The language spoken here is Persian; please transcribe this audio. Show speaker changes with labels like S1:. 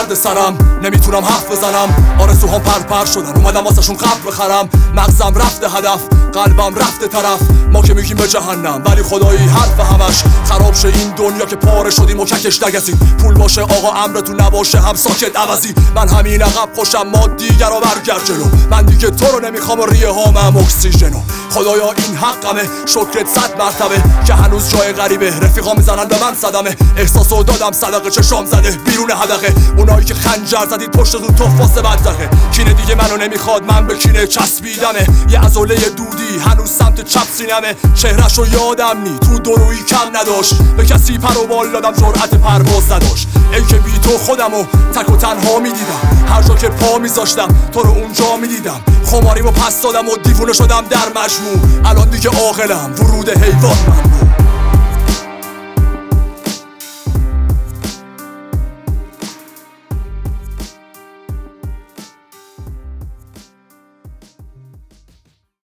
S1: درد سرم نمیتونم حرف بزنم. آرزوهام پرپر شدن اومدم واسهشون قبل بخرم. مغزم رفته هدف، قلبم رفته طرف. ما که میگیم به جهنم ولی خدایی حرف همش خراب شه این دنیا که پاره شدیم و ککش نگزیم. پول باشه آقا امرتون نباشه هم ساکت عوضی. من همین عقب خوشم ما دیگر رو برگرد جلو. من دیگه تو رو نمیخوام و ریه هامم اکسیژنو. خدایا این حقمه شکرت 100 مرتبه که هنوز جای غریبه. رفیقا میزنن به من صدمه. احساسو دادم صدقه چشام زده بیرون حدقه. اونایی که خنجر زدید پشتتون توفاس بدرقه. کینه دیگه منو نمیخواد من به کینه چسبیدمه. یه عضله دودی هنوز سمت چپ سینمه. چهرهشو یادم نی تو درویی کم نداشت. به کسی پر و بال دادم جرأت پرواز نداشت. ای که بی تو خودمو تک و تنها میدیدم. هر جا که پا میذاشتم تو رو اونجا میدیدم. خماریمو پس دادم و دیوونه شدم در مجموع. الان دیگه عاقلم ورود حیوان ممنوع.